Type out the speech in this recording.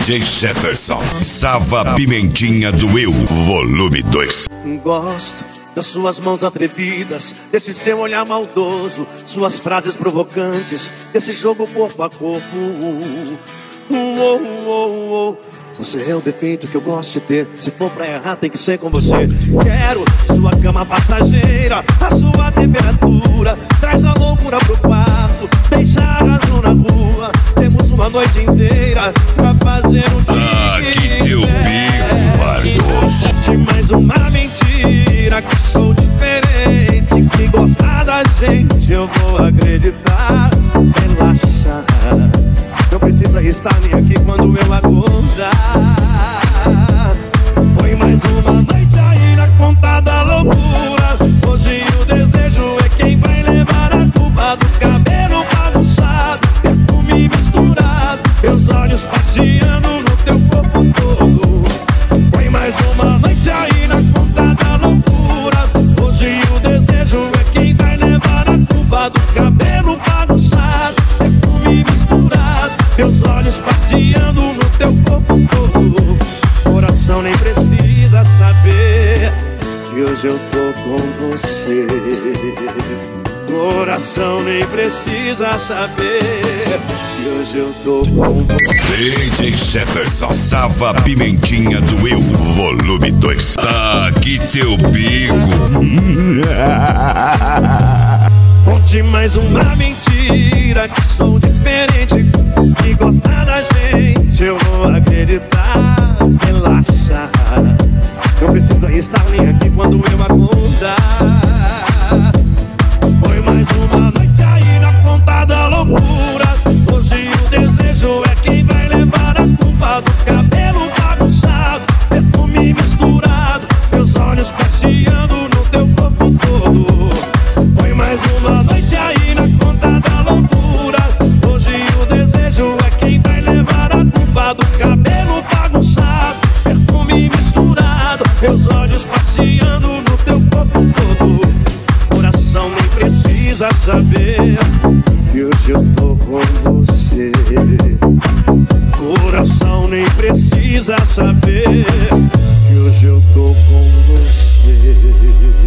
DJ Jefferson, Sava Pimentinha do Eu, volume 2. Gosto das suas mãos atrevidas, desse seu olhar maldoso, suas frases provocantes, desse jogo corpo a corpo. Você é o defeito que eu gosto de ter. Se for pra errar, tem que ser com você. Quero sua cama passageira, a sua temperatura. Traz a loucura pro quarto, deixa a razão na rua. Temos uma noite inteira pra fazer um dia. Que teu bico, Bardoso. De mais uma mentira, que sou diferente, que gostar da gente eu vou acreditar. Relaxa, não precisa estar nem aqui quando eu acordar. Põe mais uma noite aí na conta da loucura. Hoje o desejo é quem vai levar a culpa do cabelo bagunçado, perfume misturado, meus olhos passeando no teu corpo todo. Põe mais uma noite aí na conta da loucura. Hoje o desejo é quem vai levar a culpa do cabelo bagunçado, perfume misturado, meus olhos passeando no teu corpo todo. Coração nem precisa saber que hoje eu tô com você. Coração nem precisa saber que hoje eu tô com você. DJ Jefferson, Sava Pimentinha do Eu, volume 2. Que teu bico. Conte mais uma mentira, que sou diferente, que gosta da gente eu vou acreditar. Relaxa, não precisa estar nem aqui quando eu acordar. Põe mais uma noite aí na conta da loucura. Hoje o desejo é quem vai levar a culpa do cabelo bagunçado, perfume misturado, meus olhos passeando no teu corpo todo. Põe mais uma noite aí na conta da loucura. Hoje o desejo é quem vai levar a culpa do cabelo bagunçado, perfume misturado, meus olhos passeando no teu corpo todo. Coração nem precisa saber que hoje eu tô com você. Coração nem precisa saber que hoje eu tô com você.